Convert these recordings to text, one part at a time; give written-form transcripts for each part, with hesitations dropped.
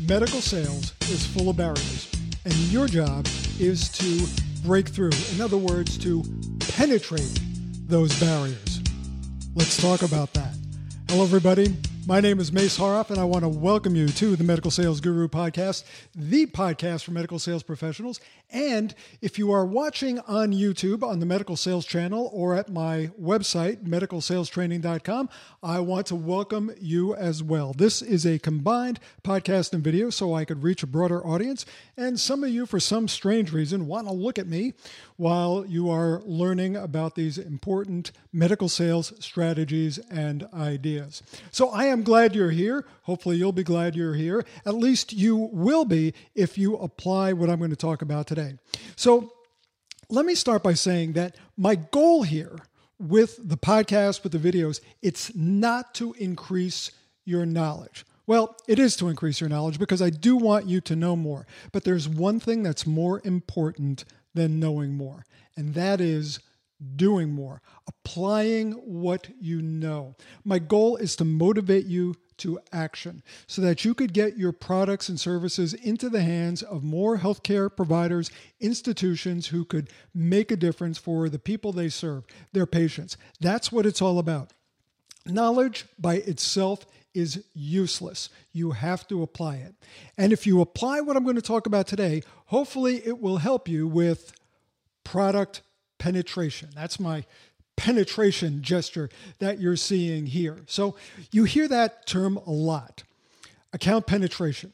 medical sales is full of barriers, and your job is to break through. In other words, to penetrate those barriers. Let's talk about that. Hello, everybody. My name is Mace Horoff, and I want to welcome you to the Medical Sales Guru Podcast, the podcast for medical sales professionals. And if you are watching on YouTube on the Medical Sales channel or at my website, medicalsalestraining.com, I want to welcome you as well. This is a combined podcast and video so I could reach a broader audience. And some of you, for some strange reason, want to look at me while you are learning about these important medical sales strategies and ideas. So I am glad you're here. Hopefully you'll be glad you're here. At least you will be if you apply what I'm going to talk about today. So let me start by saying that my goal here with the podcast, with the videos, it's not to increase your knowledge. Well, it is to increase your knowledge because I do want you to know more. But there's one thing that's more important than knowing more, and that is doing more, applying what you know. My goal is to motivate you to action so that you could get your products and services into the hands of more healthcare providers, institutions who could make a difference for the people they serve, their patients. That's what it's all about. Knowledge by itself is useless. You have to apply it. And if you apply what I'm going to talk about today, hopefully it will help you with product penetration. That's my penetration gesture that you're seeing here. So you hear that term a lot. Account penetration.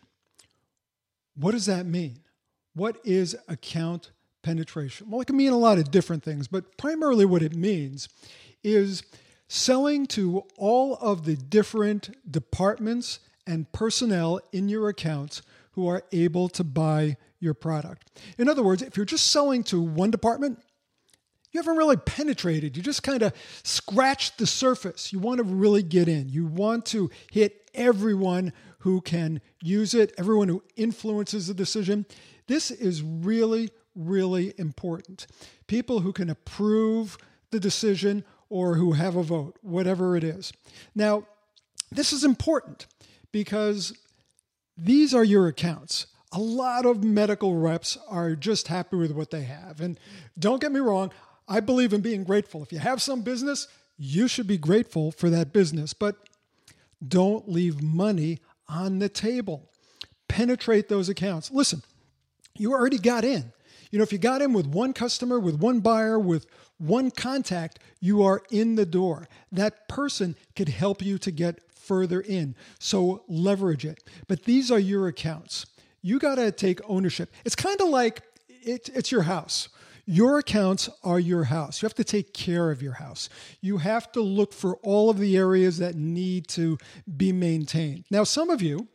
What does that mean? What is account penetration? Well, it can mean a lot of different things, but primarily what it means is selling to all of the different departments and personnel in your accounts who are able to buy your product. In other words, if you're just selling to one department, you haven't really penetrated. You just kind of scratched the surface. You want to really get in. You want to hit everyone who can use it, everyone who influences the decision. This is really, really important. People who can approve the decision or who have a vote, whatever it is. Now, this is important because these are your accounts. A lot of medical reps are just happy with what they have. And don't get me wrong, I believe in being grateful. If you have some business, you should be grateful for that business, but don't leave money on the table. Penetrate those accounts. Listen, you already got in. You know, if you got in with one customer, with one buyer, with one contact, you are in the door. That person could help you to get further in. So leverage it. But these are your accounts. You got to take ownership. It's kind of like it's your house. Your accounts are your house. You have to take care of your house. You have to look for all of the areas that need to be maintained. Now, some of you,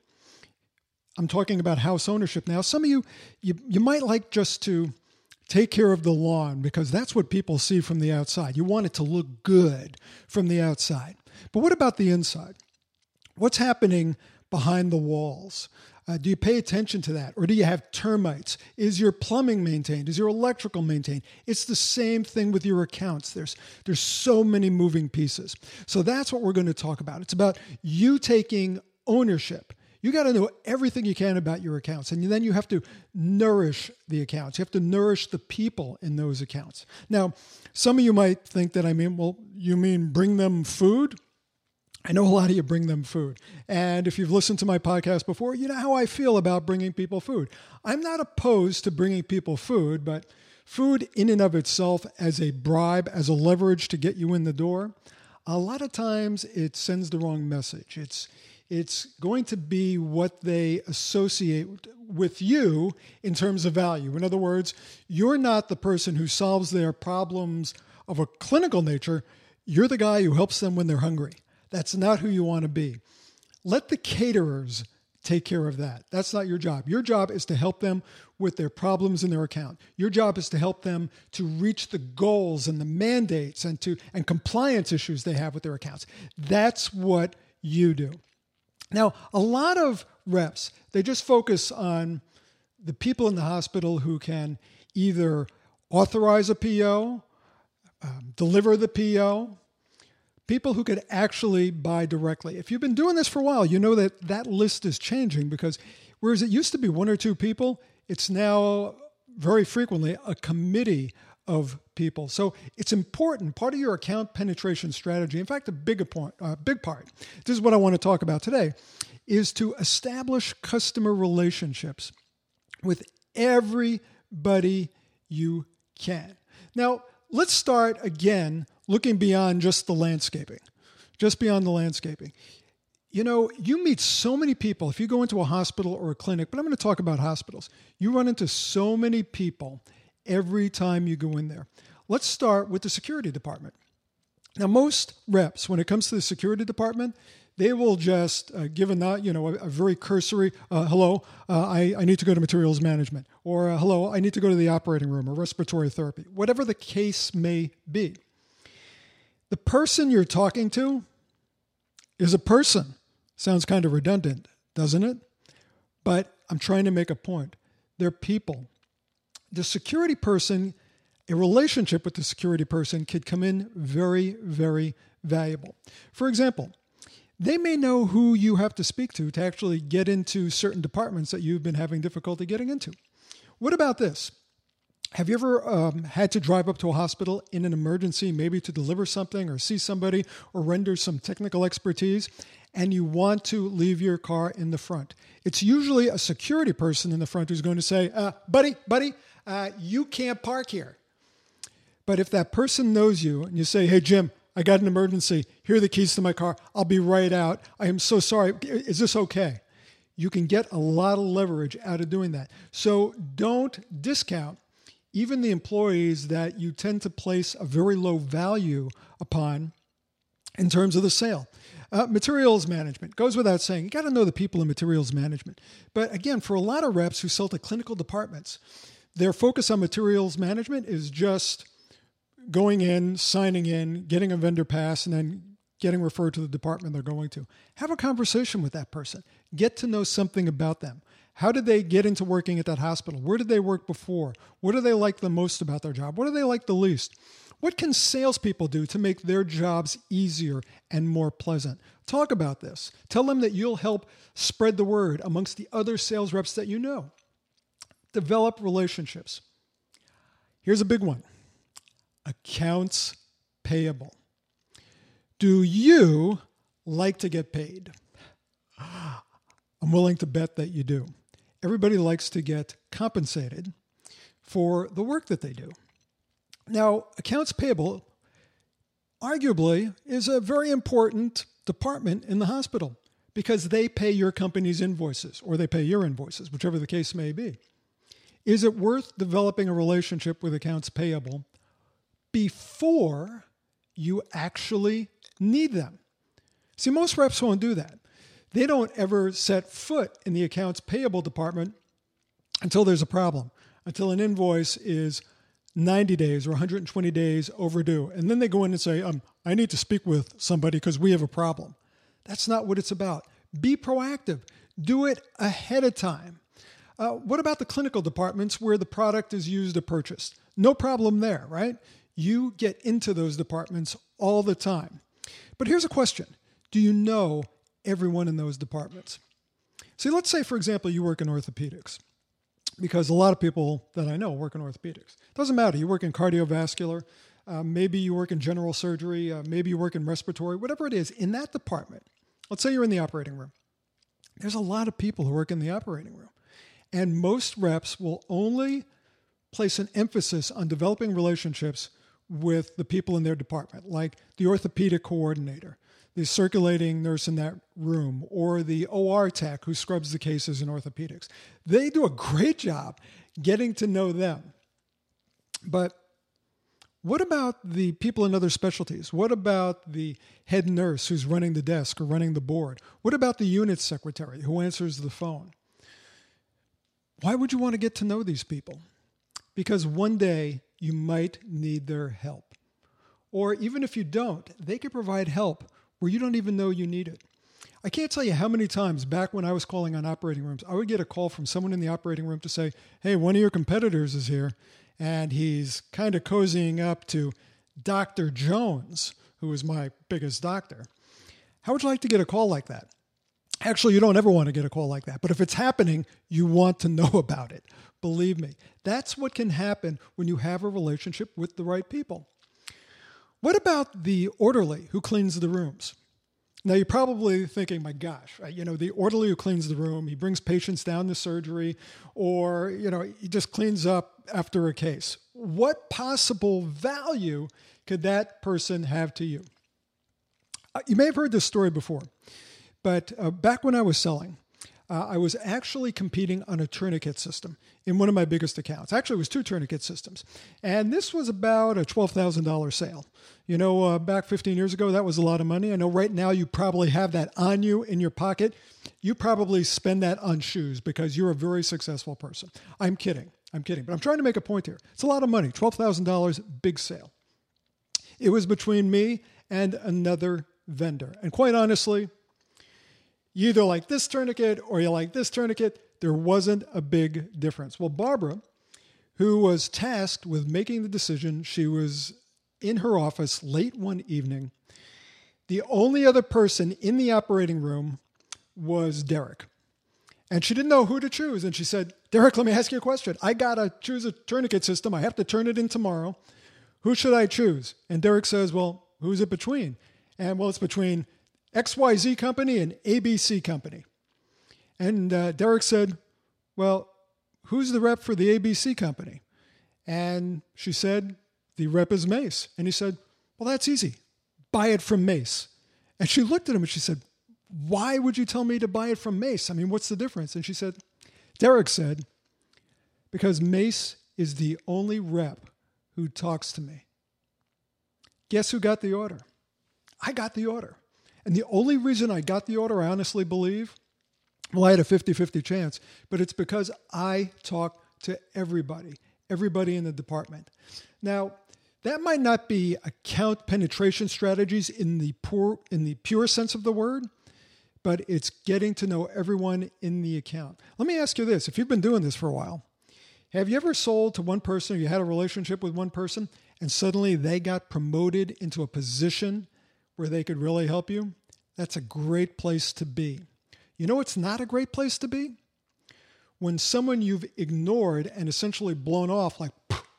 I'm talking about house ownership now. Some of you might like just to take care of the lawn because that's what people see from the outside. You want it to look good from the outside. But what about the inside? What's happening behind the walls? Do you pay attention to that? Or do you have termites? Is your plumbing maintained? Is your electrical maintained? It's the same thing with your accounts. There's so many moving pieces. So that's what we're going to talk about. It's about you taking ownership. You got to know everything you can about your accounts. And then you have to nourish the accounts. You have to nourish the people in those accounts. Now, some of you might think that you mean bring them food? I know a lot of you bring them food. And if you've listened to my podcast before, you know how I feel about bringing people food. I'm not opposed to bringing people food, but food in and of itself as a bribe, as a leverage to get you in the door, a lot of times it sends the wrong message. It's going to be what they associate with you in terms of value. In other words, you're not the person who solves their problems of a clinical nature. You're the guy who helps them when they're hungry. That's not who you want to be. Let the caterers take care of that. That's not your job. Your job is to help them with their problems in their account. Your job is to help them to reach the goals and the mandates and compliance issues they have with their accounts. That's what you do. Now, a lot of reps, they just focus on the people in the hospital who can either authorize a PO, deliver the PO, people who could actually buy directly. If you've been doing this for a while, you know that list is changing because Whereas it used to be one or two people, it's now very frequently a committee of people. So it's important, part of your account penetration strategy, in fact, a big part, this is what I want to talk about today, is to establish customer relationships with everybody you can. Now, let's start again looking beyond just the landscaping, just beyond the landscaping. You know, you meet so many people. If you go into a hospital or a clinic, but I'm going to talk about hospitals, you run into so many people every time you go in there. Let's start with the security department. Now, most reps, when it comes to the security department, they will just give a very cursory, hello, I need to go to materials management, or hello, I need to go to the operating room or respiratory therapy, whatever the case may be. The person you're talking to is a person. Sounds kind of redundant, doesn't it? But I'm trying to make a point. They're people. The security person, a relationship with the security person could come in very, very valuable. For example, they may know who you have to speak to actually get into certain departments that you've been having difficulty getting into. What about this? Have you ever had to drive up to a hospital in an emergency, maybe to deliver something or see somebody or render some technical expertise, and you want to leave your car in the front? It's usually a security person in the front who's going to say, buddy, you can't park here. But if that person knows you and you say, hey, Jim, I got an emergency. Here are the keys to my car. I'll be right out. I am so sorry. Is this okay? You can get a lot of leverage out of doing that. So don't discount even the employees that you tend to place a very low value upon in terms of the sale. Materials management goes without saying. You got to know the people in materials management. But again, for a lot of reps who sell to clinical departments, their focus on materials management is just going in, signing in, getting a vendor pass, and then getting referred to the department they're going to. Have a conversation with that person. Get to know something about them. How did they get into working at that hospital? Where did they work before? What do they like the most about their job? What do they like the least? What can salespeople do to make their jobs easier and more pleasant? Talk about this. Tell them that you'll help spread the word amongst the other sales reps that you know. Develop relationships. Here's a big one. Accounts payable. Do you like to get paid? I'm willing to bet that you do. Everybody likes to get compensated for the work that they do. Now, accounts payable arguably is a very important department in the hospital because they pay your company's invoices or they pay your invoices, whichever the case may be. Is it worth developing a relationship with accounts payable before you actually need them? See, most reps won't do that. They don't ever set foot in the accounts payable department until there's a problem, until an invoice is 90 days or 120 days overdue. And then they go in and say, I need to speak with somebody because we have a problem. That's not what it's about. Be proactive. Do it ahead of time. What about the clinical departments where the product is used or purchased? No problem there, right? You get into those departments all the time. But here's a question. Do you know everyone in those departments? See, let's say, for example, you work in orthopedics, because a lot of people that I know work in orthopedics. Doesn't matter. You work in cardiovascular, maybe you work in general surgery, maybe you work in respiratory, whatever it is. In that department, let's say you're in the operating room. There's a lot of people who work in the operating room. And most reps will only place an emphasis on developing relationships with the people in their department, like the orthopedic coordinator, the circulating nurse in that room, or the OR tech who scrubs the cases in orthopedics. They do a great job getting to know them. But what about the people in other specialties? What about the head nurse who's running the desk or running the board? What about the unit secretary who answers the phone? Why would you want to get to know these people? Because one day you might need their help. Or even if you don't, they could provide help where you don't even know you need it. I can't tell you how many times back when I was calling on operating rooms, I would get a call from someone in the operating room to say, hey, one of your competitors is here, and he's kind of cozying up to Dr. Jones, who is my biggest doctor. How would you like to get a call like that? Actually, you don't ever want to get a call like that. But if it's happening, you want to know about it. Believe me, that's what can happen when you have a relationship with the right people. What about the orderly who cleans the rooms? Now, you're probably thinking, my gosh, right? The orderly who cleans the room, he brings patients down to surgery, or, he just cleans up after a case. What possible value could that person have to you? You may have heard this story before, but back when I was selling, I was actually competing on a tourniquet system in one of my biggest accounts. Actually, it was 2 tourniquet systems. And this was about a $12,000 sale. Back 15 years ago, that was a lot of money. I know right now you probably have that on you in your pocket. You probably spend that on shoes because you're a very successful person. I'm kidding. But I'm trying to make a point here. It's a lot of money, $12,000, big sale. It was between me and another vendor. And quite honestly, you either like this tourniquet or you like this tourniquet. There wasn't a big difference. Well, Barbara, who was tasked with making the decision, she was in her office late one evening. The only other person in the operating room was Derek. And she didn't know who to choose. And she said, Derek, let me ask you a question. I got to choose a tourniquet system. I have to turn it in tomorrow. Who should I choose? And Derek says, well, who's it between? And well, it's between XYZ company and ABC company. And Derek said, well, who's the rep for the ABC company? And she said, the rep is Mace. And he said, well, that's easy. Buy it from Mace. And she looked at him and she said, why would you tell me to buy it from Mace? I mean, what's the difference? And she said, Derek said, because Mace is the only rep who talks to me. Guess who got the order? I got the order. And the only reason I got the order, I honestly believe, well, I had a 50-50 chance, but it's because I talk to everybody in the department. Now, that might not be account penetration strategies in the pure sense of the word, but it's getting to know everyone in the account. Let me ask you this. If you've been doing this for a while, have you ever sold to one person or you had a relationship with one person and suddenly they got promoted into a position where they could really help you? That's a great place to be. You know what's not a great place to be? When someone you've ignored and essentially blown off, like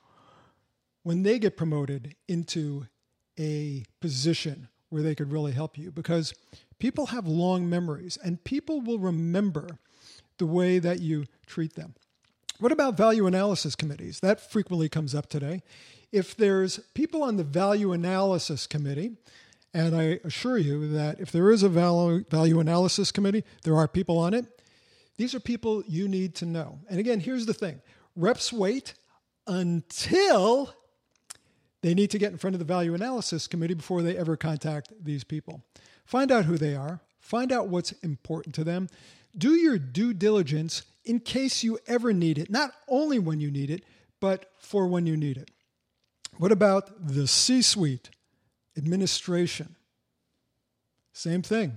when they get promoted into a position where they could really help you, because people have long memories and people will remember the way that you treat them. What about value analysis committees? That frequently comes up today. If there's people on the value analysis committee, and I assure you that if there is a value analysis committee, there are people on it. These are people you need to know. And again, here's the thing. Reps wait until they need to get in front of the value analysis committee before they ever contact these people. Find out who they are. Find out what's important to them. Do your due diligence in case you ever need it, not only when you need it, but for when you need it. What about the C-suite? Administration. Same thing.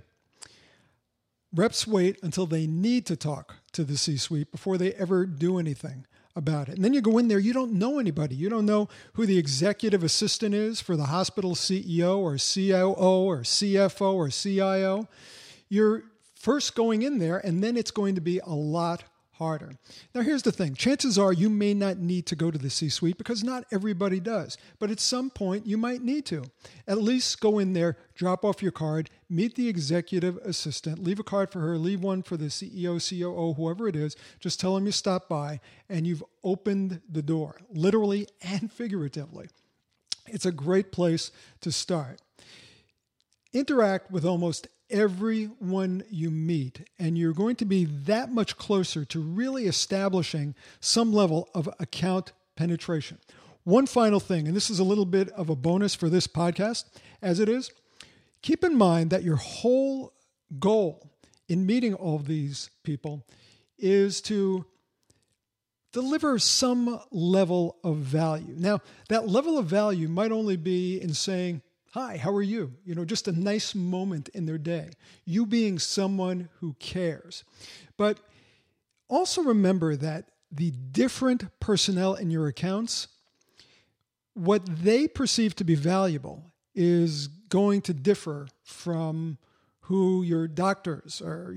Reps wait until they need to talk to the C-suite before they ever do anything about it. And then you go in there, you don't know anybody. You don't know who the executive assistant is for the hospital CEO or COO or CFO or CIO. You're first going in there, and then it's going to be a lot harder. Now, here's the thing. Chances are you may not need to go to the C-suite because not everybody does. But at some point, you might need to. At least go in there, drop off your card, meet the executive assistant, leave a card for her, leave one for the CEO, COO, whoever it is. Just tell them you stopped by, and you've opened the door, literally and figuratively. It's a great place to start. Interact with almost everyone you meet, and you're going to be that much closer to really establishing some level of account penetration. One final thing, and this is a little bit of a bonus for this podcast, as it is, keep in mind that your whole goal in meeting all of these people is to deliver some level of value. Now, that level of value might only be in saying, hi, how are you? Just a nice moment in their day. You being someone who cares. But also remember that the different personnel in your accounts, what they perceive to be valuable is going to differ from who your doctors are,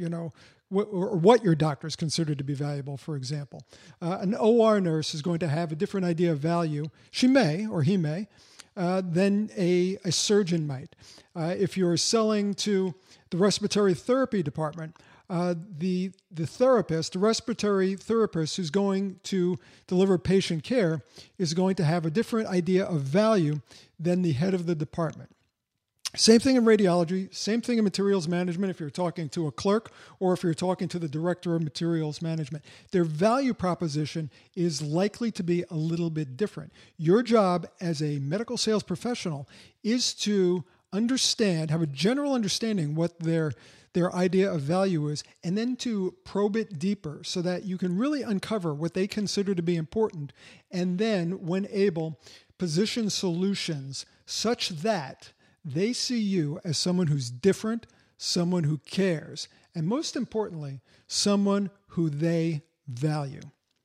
or what your doctors consider to be valuable, for example. An OR nurse is going to have a different idea of value, she may, or he may, than a surgeon might. If you're selling to the respiratory therapy department, the respiratory therapist who's going to deliver patient care is going to have a different idea of value than the head of the department. Same thing in radiology, same thing in materials management if you're talking to a clerk or if you're talking to the director of materials management. Their value proposition is likely to be a little bit different. Your job as a medical sales professional is to understand, have a general understanding what their idea of value is, and then to probe it deeper so that you can really uncover what they consider to be important, and then, when able, position solutions such that they see you as someone who's different, someone who cares, and most importantly, someone who they value.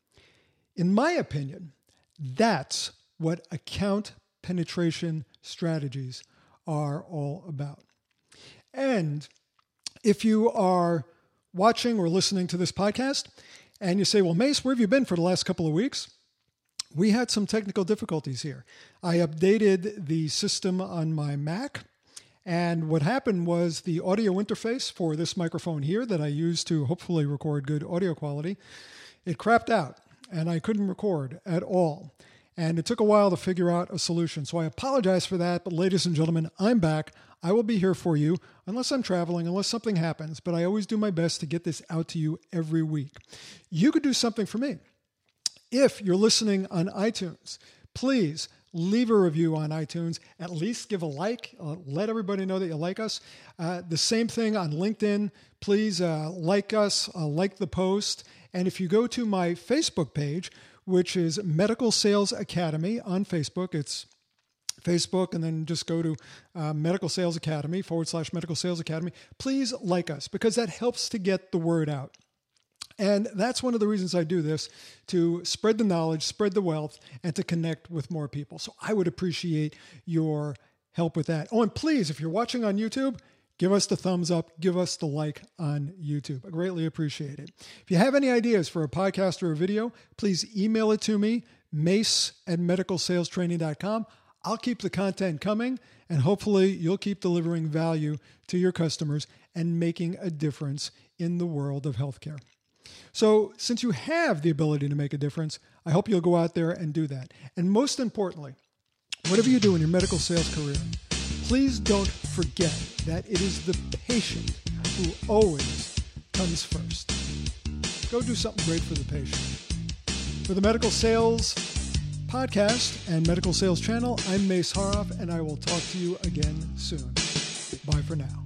In my opinion, that's what account penetration strategies are all about. And if you are watching or listening to this podcast and you say, well, Mace, where have you been for the last couple of weeks? We had some technical difficulties here. I updated the system on my Mac, and what happened was the audio interface for this microphone here that I use to hopefully record good audio quality, it crapped out, and I couldn't record at all. And it took a while to figure out a solution. So I apologize for that, but ladies and gentlemen, I'm back. I will be here for you, unless I'm traveling, unless something happens, but I always do my best to get this out to you every week. You could do something for me. If you're listening on iTunes, please leave a review on iTunes. At least give a like. Let everybody know that you like us. The same thing on LinkedIn. Please like us, like the post. And if you go to my Facebook page, which is Medical Sales Academy on Facebook, it's Facebook, and then just go to Medical Sales Academy /Medical Sales Academy. Please like us, because that helps to get the word out. And that's one of the reasons I do this, to spread the knowledge, spread the wealth, and to connect with more people. So I would appreciate your help with that. Oh, and please, if you're watching on YouTube, give us the thumbs up, give us the like on YouTube. I greatly appreciate it. If you have any ideas for a podcast or a video, please email it to me, mace@medicalsalestraining.com. I'll keep the content coming, and hopefully you'll keep delivering value to your customers and making a difference in the world of healthcare. So since you have the ability to make a difference, I hope you'll go out there and do that. And most importantly, whatever you do in your medical sales career, please don't forget that it is the patient who always comes first. Go do something great for the patient. For the Medical Sales Podcast and Medical Sales Channel, I'm Mace Haroff, and I will talk to you again soon. Bye for now.